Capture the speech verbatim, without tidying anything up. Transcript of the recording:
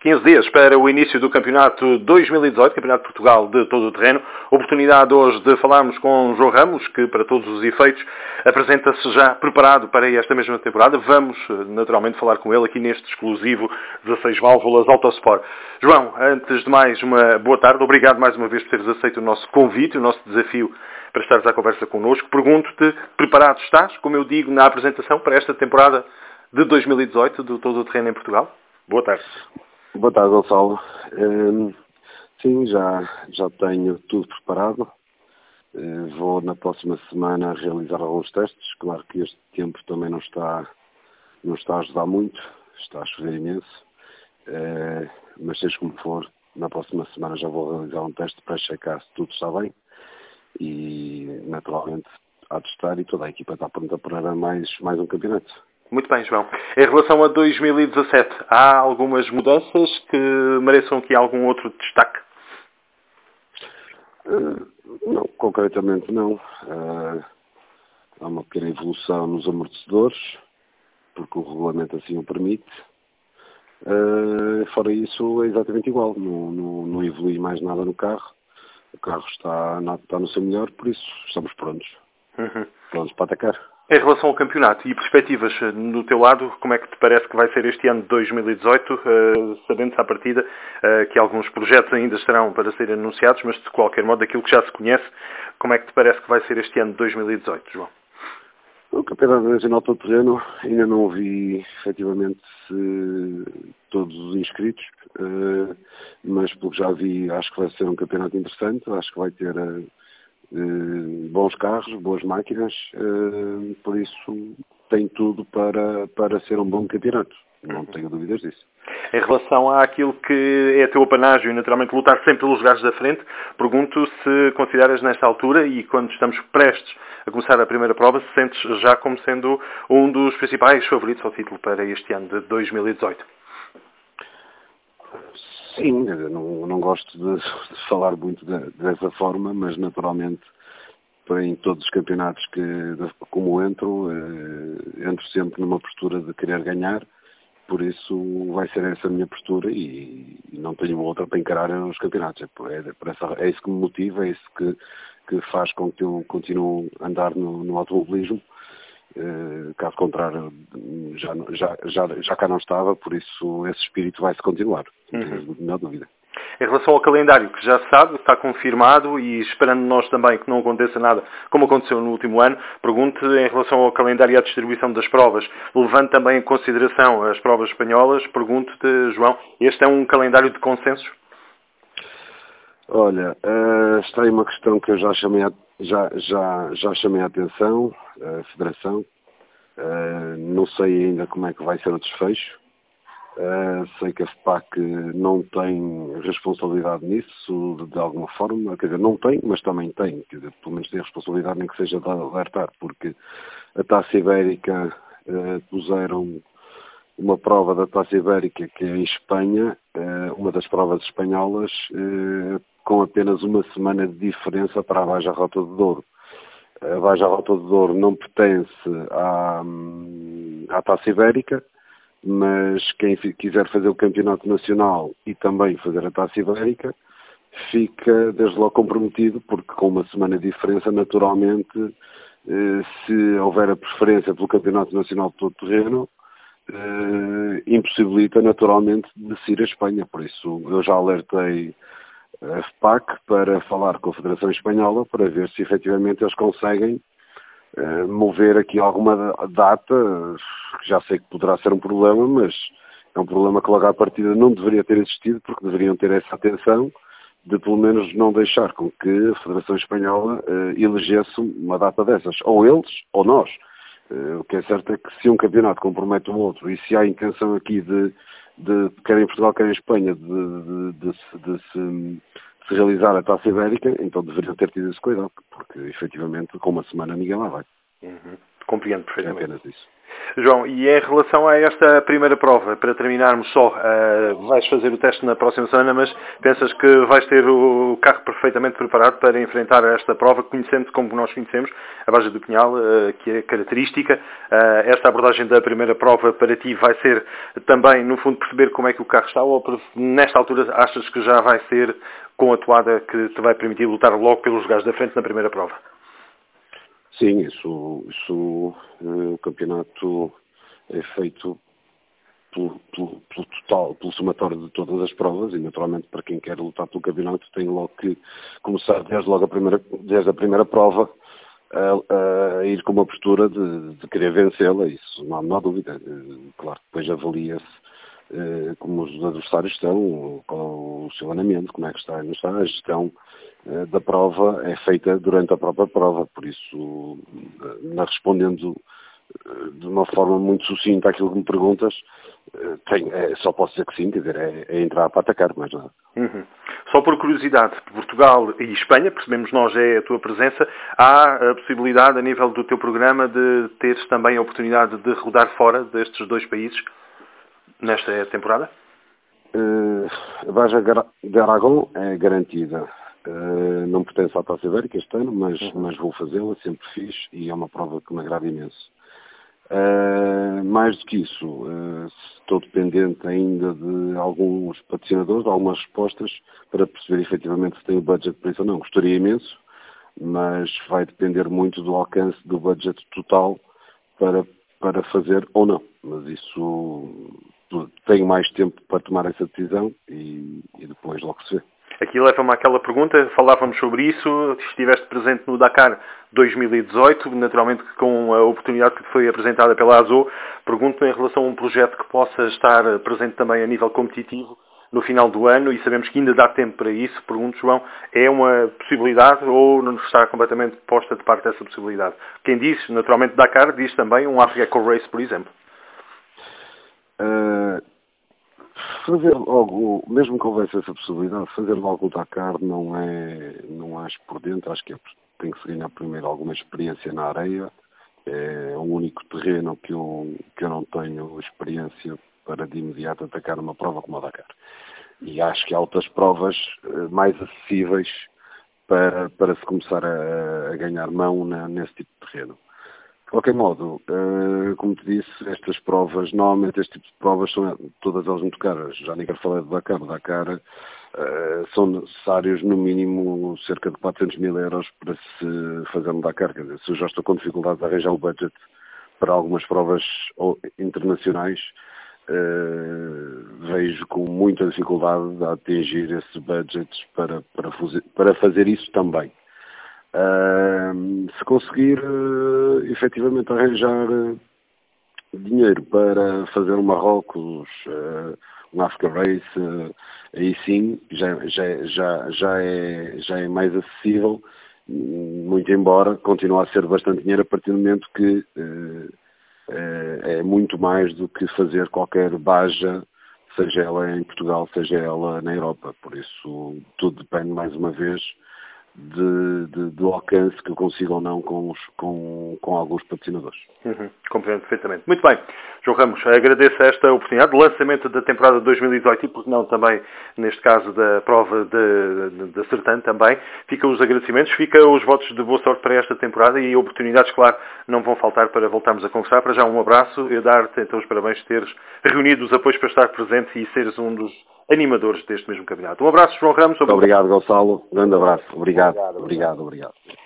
quinze dias para o início do Campeonato dois mil e dezoito, Campeonato de Portugal de todo o terreno. Oportunidade hoje de falarmos com João Ramos, que para todos os efeitos apresenta-se já preparado para esta mesma temporada. Vamos naturalmente falar com ele aqui neste exclusivo dezasseis válvulas Autosport. João, antes de mais, uma boa tarde. Obrigado mais uma vez por teres aceito o nosso convite, o nosso desafio para estares à conversa connosco. Pergunto-te, preparado estás, como eu digo na apresentação, para esta temporada de dois mil e dezoito do Todo o Terreno em Portugal? Boa tarde. Boa tarde, Gonçalo. Hum, sim, já, já tenho tudo preparado. Uh, vou na próxima semana realizar alguns testes. Claro que este tempo também não está, não está a ajudar muito. Está a chover imenso. Uh, mas seja como for, na próxima semana já vou realizar um teste para checar se tudo está bem. E, naturalmente, há de estar e toda a equipa está pronta para mais, mais um campeonato. Muito bem, João. Em relação a dois mil e dezassete, há algumas mudanças que mereçam aqui algum outro destaque? Uh, não, concretamente não. Uh, há uma pequena evolução nos amortecedores, porque o regulamento assim o permite. Uh, fora isso, é exatamente igual. Não, não, não evolui mais nada no carro. O carro está, está no seu melhor, por isso estamos prontos. Uhum. Prontos para atacar. Em relação ao campeonato e perspectivas no teu lado, como é que te parece que vai ser este ano de dois mil e dezoito, uh, sabendo-se à partida uh, que alguns projetos ainda estarão para serem anunciados, mas de qualquer modo, daquilo que já se conhece, como é que te parece que vai ser este ano de dois mil e dezoito, João? O Campeonato Nacional Todo Terreno ainda não vi efetivamente se, todos os inscritos, uh, mas pelo que já vi acho que vai ser um campeonato interessante, acho que vai ter uh, uh, bons carros, boas máquinas, uh, por isso tem tudo para, para ser um bom campeonato, não tenho dúvidas disso. Em relação àquilo que é teu apanágio e naturalmente lutar sempre pelos lugares da frente, pergunto se consideras nesta altura e quando estamos prestes a começar a primeira prova, se sentes já como sendo um dos principais favoritos ao título para este ano de dois mil e dezoito? Sim, não, não gosto de, de falar muito de, dessa forma, mas naturalmente em todos os campeonatos que, como entro, entro sempre numa postura de querer ganhar. Por isso vai ser essa a minha postura e, e não tenho outra para encarar os campeonatos. É, por, é, por essa, é isso que me motiva, é isso que, que faz com que eu continue a andar no, no automobilismo. Uh, caso contrário, já, já, já, já cá não estava, por isso esse espírito vai-se continuar, não tenho a menor dúvida. Em relação ao calendário, que já se sabe, está confirmado e esperando nós também que não aconteça nada como aconteceu no último ano, pergunto em relação ao calendário e à distribuição das provas, levando também em consideração as provas espanholas, pergunto-te, João, este é um calendário de consenso? Olha, uh, está aí uma questão que eu já chamei a, já, já, já chamei a atenção, a Federação, uh, não sei ainda como é que vai ser o desfecho. Uh, sei que a F P A C não tem responsabilidade nisso, de, de alguma forma, quer dizer, não tem, mas também tem, quer dizer, pelo menos tem responsabilidade nem que seja de alertar, porque a Taça Ibérica uh, puseram uma prova da Taça Ibérica que é em Espanha, uh, uma das provas espanholas, uh, com apenas uma semana de diferença para a Baja Rota de Douro. A Baja Rota de Douro não pertence à, à Taça Ibérica, mas quem quiser fazer o campeonato nacional e também fazer a Taça Ibérica fica desde logo comprometido, porque com uma semana de diferença, naturalmente, se houver a preferência pelo campeonato nacional de todo terreno, impossibilita naturalmente de se ir a Espanha. Por isso eu já alertei a F P A C para falar com a Federação Espanhola para ver se efetivamente eles conseguem Uh, mover aqui alguma data, que já sei que poderá ser um problema, mas é um problema que logo à partida não deveria ter existido, porque deveriam ter essa atenção de pelo menos não deixar com que a Federação Espanhola uh, elegesse uma data dessas, ou eles ou nós. Uh, o que é certo é que se um campeonato compromete o outro e se há intenção aqui de, de quer em Portugal, quer em Espanha, de, de, de, de, de se se realizar a Taça Ibérica, então deveriam ter tido esse cuidado, porque efetivamente com uma semana ninguém lá vai. Uhum. Compreendo perfeitamente. É apenas isso. João, e em relação a esta primeira prova, para terminarmos só, uh, vais fazer o teste na próxima semana, mas pensas que vais ter o carro perfeitamente preparado para enfrentar esta prova, conhecendo como nós conhecemos a Baja do Pinhal, uh, que é característica. Uh, esta abordagem da primeira prova para ti vai ser também, no fundo, perceber como é que o carro está, ou nesta altura achas que já vai ser com a toada que te vai permitir lutar logo pelos lugares da frente na primeira prova? Sim, isso, isso uh, o campeonato é feito pelo, pelo, pelo total, pelo somatório de todas as provas e naturalmente para quem quer lutar pelo campeonato tem logo que começar desde logo a primeira, desde a primeira prova a, a ir com uma postura de, de querer vencê-la, isso não há, não há dúvida. Claro, depois avalia-se uh, como os adversários estão, qual o seu andamento, como é que está, não está, a gestão da prova é feita durante a própria prova, por isso, na, respondendo de uma forma muito sucinta àquilo que me perguntas, tem, é, só posso dizer que sim, quer dizer, é, é entrar para atacar, mais nada. Uhum. Só por curiosidade, Portugal e Espanha, percebemos nós é a tua presença, há a possibilidade a nível do teu programa de teres também a oportunidade de rodar fora destes dois países nesta temporada? Uh, a Baja de Aragão é garantida. Uh, não pertence à Taça Ibérica este ano, mas, uhum. mas vou fazê-la, sempre fiz, e é uma prova que me agrada imenso. Uh, mais do que isso, uh, estou dependente ainda de alguns patrocinadores, de algumas respostas, para perceber efetivamente se tem o budget para isso ou não. Gostaria imenso, mas vai depender muito do alcance do budget total para, para fazer ou não. Mas isso, tenho mais tempo para tomar essa decisão e, e depois logo se vê. Aqui leva-me àquela pergunta, falávamos sobre isso, estiveste presente no Dakar dois mil e dezoito, naturalmente com a oportunidade que te foi apresentada pela A S O, pergunto-me em relação a um projeto que possa estar presente também a nível competitivo no final do ano, e sabemos que ainda dá tempo para isso, pergunto, João, é uma possibilidade ou não está completamente posta de parte essa possibilidade? Quem diz, naturalmente, Dakar, diz também um Africa Eco Race, por exemplo. Uh... Fazer logo, mesmo que houvesse essa possibilidade, fazer logo o Dakar não é, não acho por dentro, acho que é, tem que se ganhar primeiro alguma experiência na areia, é o único terreno que eu, que eu não tenho experiência para de imediato atacar uma prova como o Dakar. E acho que há outras provas mais acessíveis para, para se começar a, a ganhar mão na, nesse tipo de terreno. De qualquer modo, uh, como te disse, estas provas, normalmente este tipo de provas são todas elas muito caras. Já nem quero falar de Dakar. Dakar uh, são necessários no mínimo cerca de quatrocentos mil euros para se fazer um Dakar. Quer dizer, se eu já estou com dificuldade de arranjar o budget para algumas provas internacionais, uh, vejo com muita dificuldade de atingir esse budget para, para, fazer, para fazer isso também. Uh, se conseguir uh, efetivamente arranjar uh, dinheiro para fazer um Marrocos, uh, um Africa Race, uh, aí sim já, já, já, já, é, já é mais acessível, muito embora continue a ser bastante dinheiro a partir do momento que uh, uh, é muito mais do que fazer qualquer Baja, seja ela em Portugal, seja ela na Europa. Por isso tudo depende mais uma vez De, de, do alcance que eu consigo ou não com, os, com, com alguns patrocinadores. Uhum, compreendo perfeitamente. Muito bem. João Ramos, agradeço esta oportunidade de lançamento da temporada de dois mil e dezoito e, porque não, também, neste caso, da prova da Sertã também. Fica os agradecimentos, fica os votos de boa sorte para esta temporada e oportunidades, claro, não vão faltar para voltarmos a conversar. Para já um abraço e dar-te então os parabéns de teres reunido os apoios para estar presente e seres um dos animadores deste mesmo campeonato. Um abraço, João Ramos. Muito obrigado, Gonçalo. Um grande abraço. Obrigado, obrigado, obrigado.